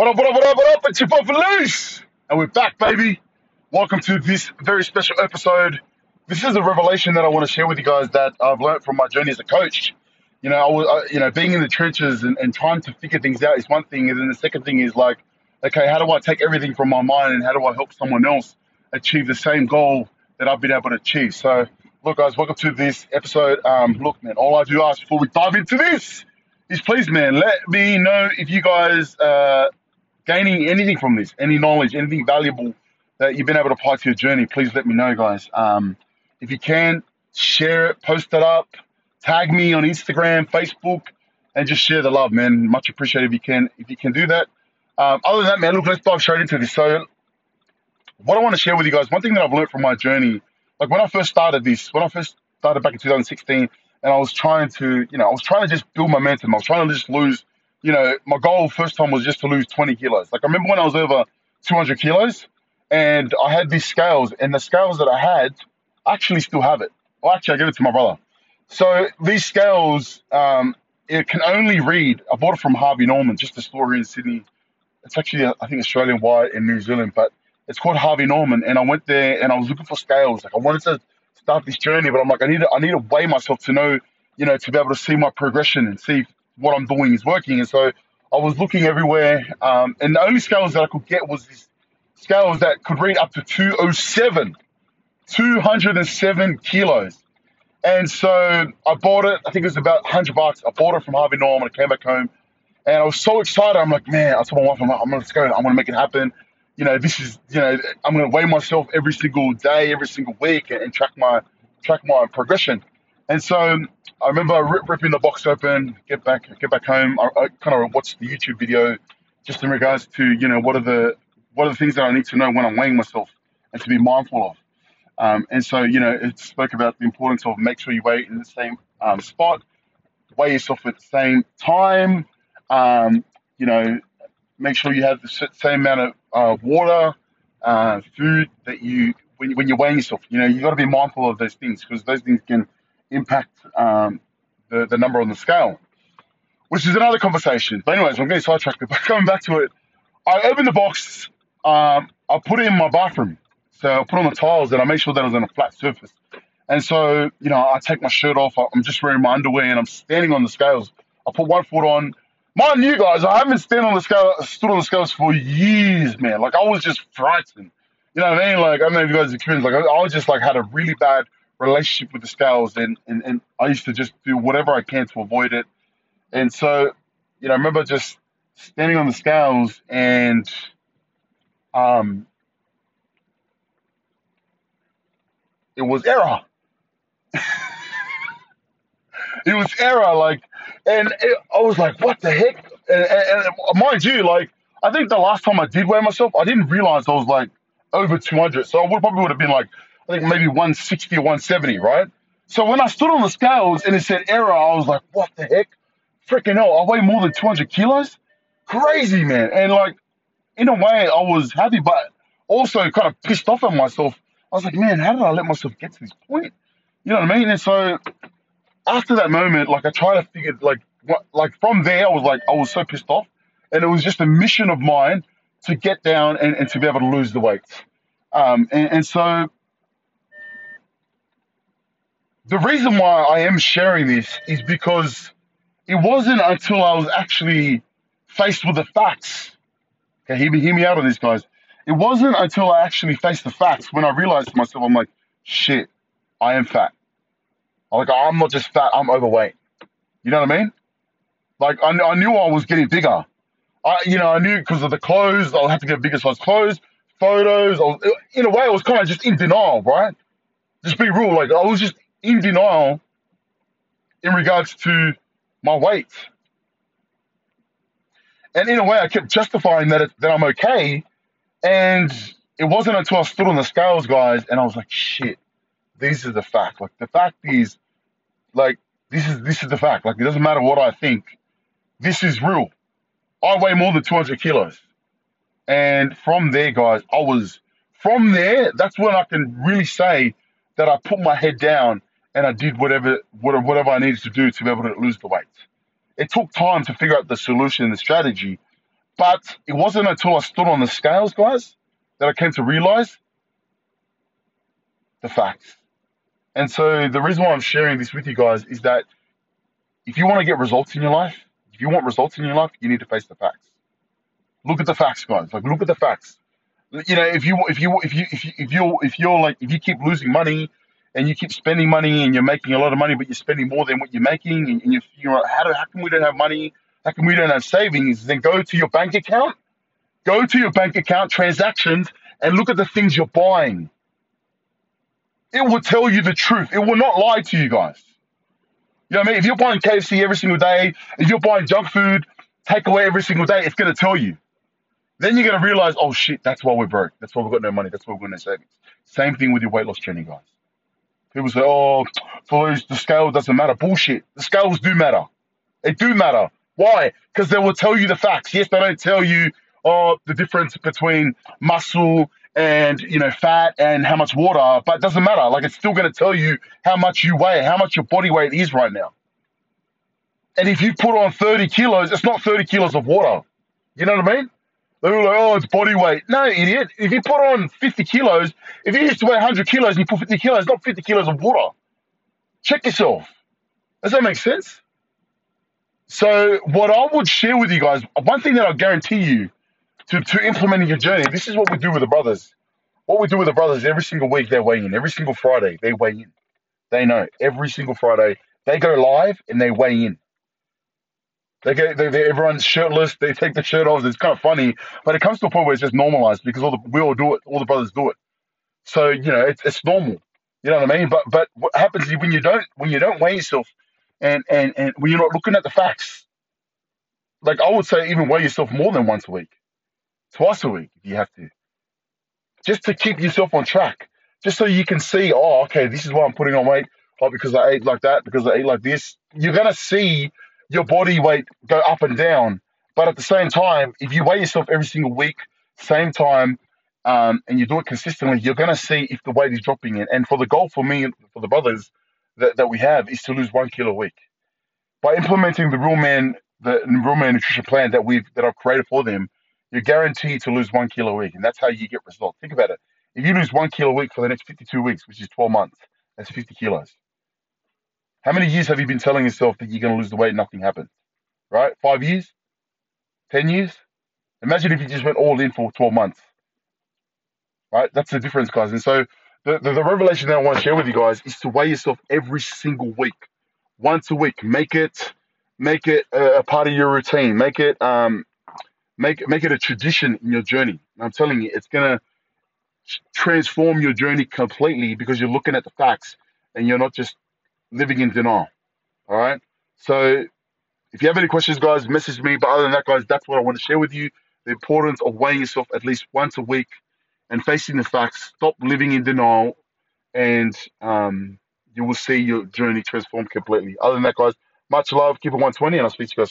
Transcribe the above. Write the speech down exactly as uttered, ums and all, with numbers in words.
What up, what up, what up, what up? It's your boy Loose. And we're back, baby. Welcome to this very special episode. This is a revelation that I want to share with you guys that I've learned from my journey as a coach. You know, I was, I, you know, being in the trenches and, and trying to figure things out is one thing. And then the second thing is like, okay, how do I take everything from my mind and how do I help someone else achieve the same goal that I've been able to achieve? So, look, guys, welcome to this episode. Um, look, man, all I do ask before we dive into this is please, man, let me know if you guys uh, gaining anything from this, any knowledge, anything valuable that you've been able to apply to your journey. Please let me know, guys. Um, if you can, share it, post it up, tag me on Instagram, Facebook, and just share the love, man. Much appreciated if you can. If you can do that. Um, other than that, man, look, let's dive straight into this. So, what I want to share with you guys, one thing that I've learned from my journey, like when I first started this, when I first started back in two thousand sixteen, and I was trying to, you know, I was trying to just build momentum. I was trying to just lose, you know, my goal first time was just to lose twenty kilos. Like I remember when I was over two hundred kilos, and I had these scales, and the scales that I had, I actually still have it. Well, actually, I gave it to my brother. So these scales, um, it can only read. I bought it from Harvey Norman, just a store in Sydney. It's actually, I think, Australian wide in New Zealand, but it's called Harvey Norman. And I went there and I was looking for scales. Like I wanted to start this journey, but I'm like, I need to, I need to weigh myself to know, you know, to be able to see my progression and see if what I'm doing is working. And so I was looking everywhere, um, and the only scales that I could get was these scales that could read up to two oh seven, two hundred seven kilos. And so I bought it. I think it was about one hundred bucks. I bought it from Harvey Norman. I came back home. And I was so excited. I'm like, man, I told my wife, I'm like, I'm going to go. I'm going to make it happen. You know, this is, you know, I'm going to weigh myself every single day, every single week, and, and track my track my progression. And so I remember rip, ripping the box open, get back, get back home. I, I kind of watched the YouTube video just in regards to, you know, what are the what are the things that I need to know when I'm weighing myself and to be mindful of. Um, and so, you know, it spoke about the importance of make sure you weigh in the same um, spot, weigh yourself at the same time. Um, you know, make sure you have the same amount of uh, water, uh, food that you when, when you're weighing yourself. You know, you got to be mindful of those things because those things can impact um, the the number on the scale, which is another conversation. But anyways, I'm getting sidetracked. But coming back to it, I opened the box. Um, I put it in my bathroom, so I put on the tiles and I made sure that it was on a flat surface. And so, you know, I take my shirt off. I'm just wearing my underwear and I'm standing on the scales. I put one foot on. Mind you, guys, I haven't stood on the scale, stood on the scales for years, man. Like I was just frightened. You know what I mean? Like I don't know if you guys experienced. Like I, I was just like had a really bad relationship with the scales, and, and and I used to just do whatever I can to avoid it. And so, you know, I remember just standing on the scales, and um, it was error. It was error, like, and it, I was like, what the heck? And, and, and mind you, like, I think the last time I did weigh myself, I didn't realize I was like over two hundred. So I would probably would have been like, I think maybe one sixty or one seventy, right? So when I stood on the scales and it said error, I was like, what the heck? Freaking hell, I weigh more than two hundred kilos? Crazy, man. And like, in a way, I was happy, but also kind of pissed off at myself. I was like, man, how did I let myself get to this point? You know what I mean? And so after that moment, like I tried to figure, like, what, like from there, I was like, I was so pissed off, and it was just a mission of mine to get down and, and to be able to lose the weight. Um, and, and so the reason why I am sharing this is because it wasn't until I was actually faced with the facts. Okay, hear me, hear me out on this, guys. It wasn't until I actually faced the facts when I realized to myself, I'm like, shit, I am fat. Like, I'm not just fat, I'm overweight. You know what I mean? Like, I, I knew I was getting bigger. I, you know, I knew because of the clothes, I'll have to get bigger size clothes, photos. I was, in a way, I was kind of just in denial, right? Just be real. Like, I was just in denial in regards to my weight. And in a way, I kept justifying that, it, that I'm okay. And it wasn't until I stood on the scales, guys, and I was like, shit, this is the fact. Like, the fact is, like, this is this is the fact. Like, it doesn't matter what I think. This is real. I weigh more than two hundred kilos. And from there, guys, I was, from there, that's when I can really say that I put my head down and I did whatever whatever, whatever I needed to do to be able to lose the weight. It took time to figure out the solution and the strategy, But it wasn't until I stood on the scales, guys, that I came to realize the facts. And so the reason why I'm sharing this with you guys is that if you want to get results in your life, if you want results in your life, you need to face the facts. Look at the facts, guys. Like, look at the facts. You know, if you if you if you if you if you if you're like if you keep losing money and you keep spending money and you're making a lot of money, but you're spending more than what you're making, and, and you're figuring out how do how come we don't have money? How come we don't have savings? Then go to your bank account, go to your bank account transactions, and look at the things you're buying. It will tell you the truth. It will not lie to you guys. You know what I mean? If you're buying K F C every single day, if you're buying junk food, takeaway every single day, it's going to tell you. Then you're going to realize, oh shit, that's why we're broke. That's why we've got no money. That's why we've got no savings. Same thing with your weight loss journey, guys. People say, oh, Farouz, the scale doesn't matter. Bullshit. The scales do matter. They do matter. Why? Because they will tell you the facts. Yes, they don't tell you, oh, the difference between muscle and, you know, fat and how much water, but it doesn't matter. Like, it's still going to tell you how much you weigh, how much your body weight is right now. And if you put on thirty kilos, it's not thirty kilos of water. You know what I mean? They were like, oh, it's body weight. No, idiot. If you put on fifty kilos, if you used to weigh one hundred kilos and you put fifty kilos, it's not fifty kilos of water. Check yourself. Does that make sense? So what I would share with you guys, one thing that I guarantee you to, to implement in your journey, this is what we do with the brothers. What we do with the brothers, every single week they weigh in. Every single Friday they weigh in. They know. Every single Friday they go live and they weigh in. They get they, they, everyone's shirtless. They take the shirt off. It's kind of funny, but it comes to a point where it's just normalized because all the we all do it. All the brothers do it. So you know it's it's normal. You know what I mean? But but what happens is when you don't when you don't weigh yourself, and and and when you're not looking at the facts, like I would say, even weigh yourself more than once a week, twice a week if you have to, just to keep yourself on track, just so you can see, oh, okay, this is why I'm putting on weight, oh, because I ate like that, because I ate like this. You're gonna see your body weight go up and down. But at the same time, if you weigh yourself every single week, same time, um, and you do it consistently, you're going to see if the weight is dropping in. And for the goal for me, and for the brothers that, that we have, is to lose one kilo a week. By implementing the Real Man, the Real Man nutrition plan that we've that I've created for them, you're guaranteed to lose one kilo a week, and that's how you get results. Think about it. If you lose one kilo a week for the next fifty-two weeks, which is twelve months, that's fifty kilos. How many years have you been telling yourself that you're going to lose the weight and nothing happened? Right? Five years? Ten years? Imagine if you just went all in for twelve months. Right? That's the difference, guys. And so the, the, the revelation that I want to share with you guys is to weigh yourself every single week. Once a week. Make it make it a, a part of your routine. Make it um make make it a tradition in your journey. And I'm telling you, it's going to transform your journey completely because you're looking at the facts and you're not just living in denial. All right. So if you have any questions, guys, message me. But other than that, guys, that's what I want to share with you. The importance of weighing yourself at least once a week and facing the facts. Stop living in denial, and um, you will see your journey transform completely. Other than that, guys, much love. Keep it one twenty, and I'll speak to you guys.